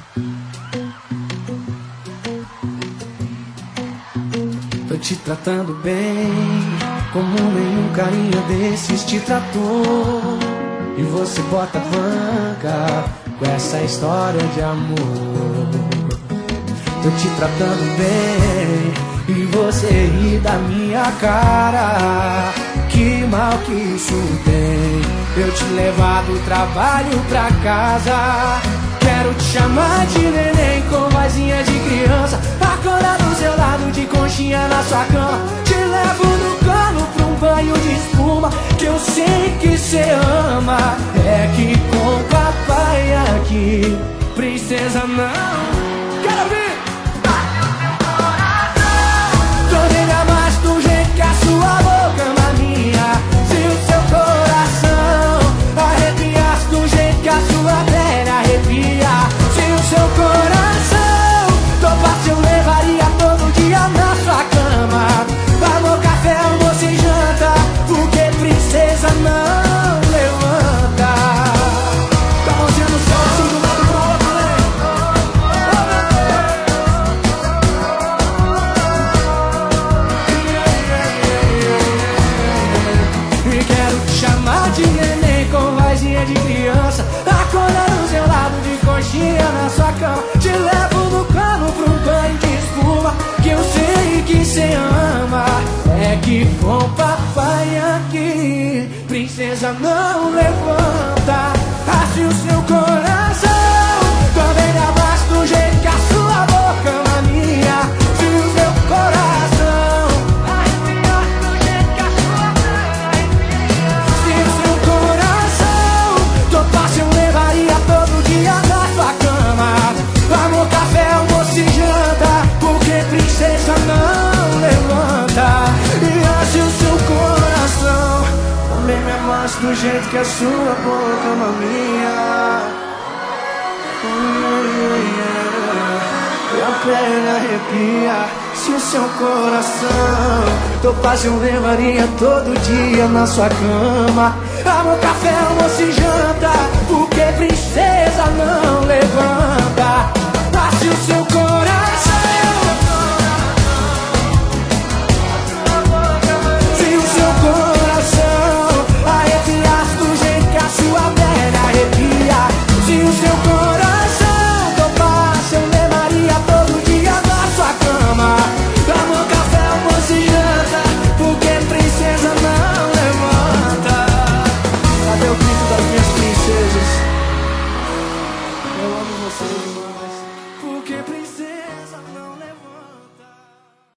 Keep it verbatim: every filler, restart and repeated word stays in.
Tô te tratando bem, como nenhum carinha desses te tratou. E você bota banca com essa história de amor. Tô te tratando bem e você ri da minha cara. Que mal que isso tem, eu te levar do trabalho pra casa. Quero te chamar de neném com vozinha de criança, acordar do seu lado de conchinha na sua cama. Te levo no cano pra um banho de espuma, que eu sei que cê ama. É que com papai aqui, princesa não. Quero ouvir! Tô nega mais do jeito que a sua boca ama minha. Se o seu coração arrepiasse do jeito que a sua pele arrepia. Se o seu coração topasse, eu levaria todo dia na sua cama. Amor, café, almoço e janta, porque princesa não levanta. Com a mãozinha no céu, assim do lado pro outro, né? E quero te chamar de neném com vozinha de criança, acordar do seu lado de conchinha na sua cama. Te levo no cano pra um banho de espuma, que eu sei que cê ama. É que com papai aqui, princesa não levanta. Assim o seu coração também abaixo do jeito que a sua boca ama minha. Se o seu coração arrepiasse do jeito que a sua pele arrepia. Se o seu coração topasse, eu levaria todo dia na sua cama. Amor, café, almoço e janta, porque princesa não levanta. E assim o seu coração também me amasse do jeito que a sua boca ama minha. E a pele arrepia. Se o seu coração topasse, eu levaria todo dia na sua cama. Amor, café, almoço e janta, porque princesa não levanta. Passe o seu coração. Se o seu coração arrepiasse do jeito que a sua pele arrepia. Se o seu coração topasse, eu levaria todo dia na sua cama. Amor, café, almoço e janta, porque princesa não levanta. Cadê o grito das minhas princesas? Eu amo você demais, porque